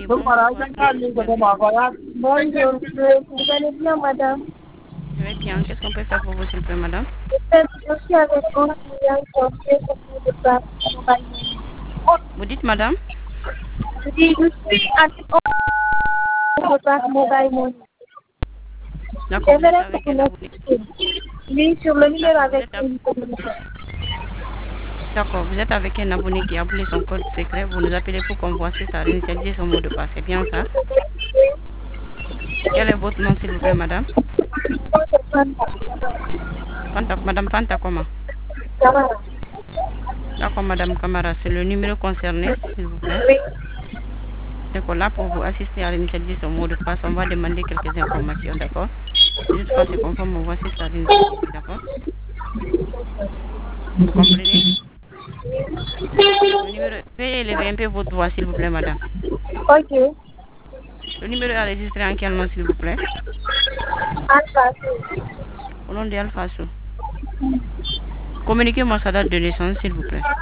Oui, bonjour. Bonjour, vous allez bien, madame? Je vais bien. Qu'est-ce qu'on peut faire pour vous, s'il vous plaît, madame? Je suis avec un client qui a fait beaucoup de place mobile money. Vous dites, madame? Je dis, je suis avec un de place mobile money. D'accord, vous êtes J'aimerais avec que vous quelle abonnée? Oui, sur le numéro D'accord, avec une D'accord, vous êtes avec un abonné qui a appelé son code secret. Vous nous appelez pour qu'on voit si ça a réinitialisé son mot de passe. C'est bien ça? Quel est votre nom, s'il vous plaît, madame? Madame Fanta, comment? D'accord, madame Camara, c'est le numéro concerné, s'il vous plaît. Oui. D'accord, là, pour vous assister à réinitialiser son mot de passe, on va demander quelques informations, d'accord? Si toutefois c'est conforme, on voit si ça a réinitialisé, d'accord? Vous comprenez? Le numéro, veuillez lever un peu votre voix, s'il vous plaît, madame. Ok. Le numéro est enregistré en quel nom, s'il vous plaît? Alpha. Au nom d'Alpha Sou. Communiquez-moi sa date de naissance, s'il vous plaît.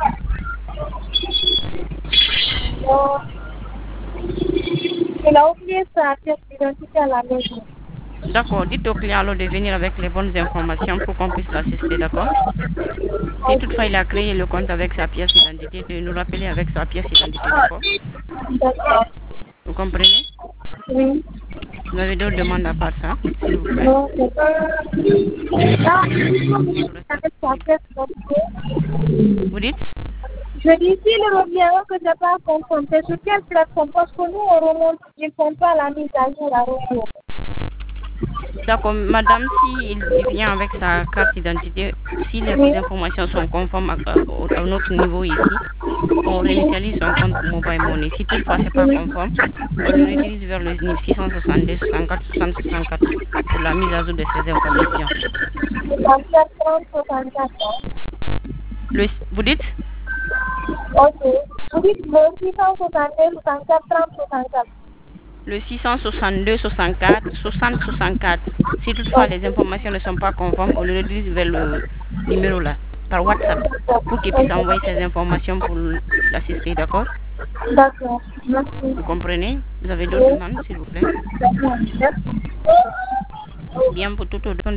Il a oublié sa pièce d'identité à la maison. D'accord, dites au client alors de venir avec les bonnes informations pour qu'on puisse l'assister, d'accord? Si toutefois il a créé le compte avec sa pièce d'identité, de nous rappeler avec sa pièce d'identité, d'accord? D'accord. Vous comprenez? Oui. Vous avez d'autres demandes à part ça, s'il vous plaît? Non, c'est pas. Là, avec sa pièce d'identité. Vous dites? Je dis, s'il revient que je n'ai pas compris, c'est sur quelle plateforme? Parce que nous, on remonte, ils ne font pas la mise à jour à retour. D'accord, madame, s'il vient avec sa carte d'identité, si les informations sont conformes à notre niveau ici, on réinitialise son compte mobile money. Si toutefois ce n'est pas conforme, on le redirige vers le 662 64 60 64 pour la mise à jour de ces informations. 64, 30, 64. Vous dites? Ok. Vous dites le 662, 64, 30, 64. Le 662 64 60 64. Si toutefois les informations ne sont pas conformes, on le redirige vers le numéro là, par WhatsApp, pour qu'il puisse envoyer ces informations pour l'assister, d'accord? D'accord. Merci. Vous comprenez? Vous avez d'autres demandes, s'il vous plaît? Merci. Bien, pour tout autre